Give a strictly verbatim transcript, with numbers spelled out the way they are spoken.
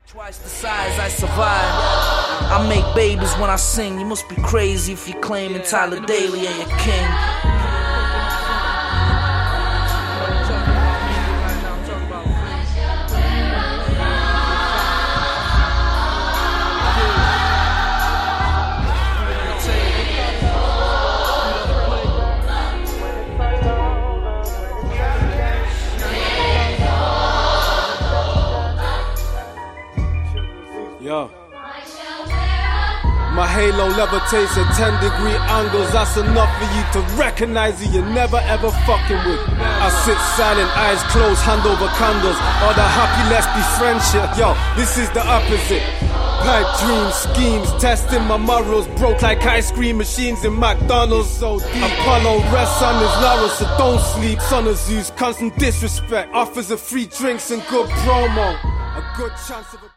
Twice the size I survive. I make babies when I sing. You must be crazy if you're claiming Tyler Daly ain't your king. Yo. My halo levitates at ten degree angles. That's enough for you to recognize who you're never ever fucking with. I sit silent, eyes closed, hand over candles. All the happy, let's be friendship. Yo, this is the opposite. Pipe dreams, schemes, testing my morals. Broke like ice cream machines in McDonald's. So deep. Apollo rests on his laurels, so don't sleep. Son of Zeus, constant disrespect. Offers of free drinks and good promo. A good chance of a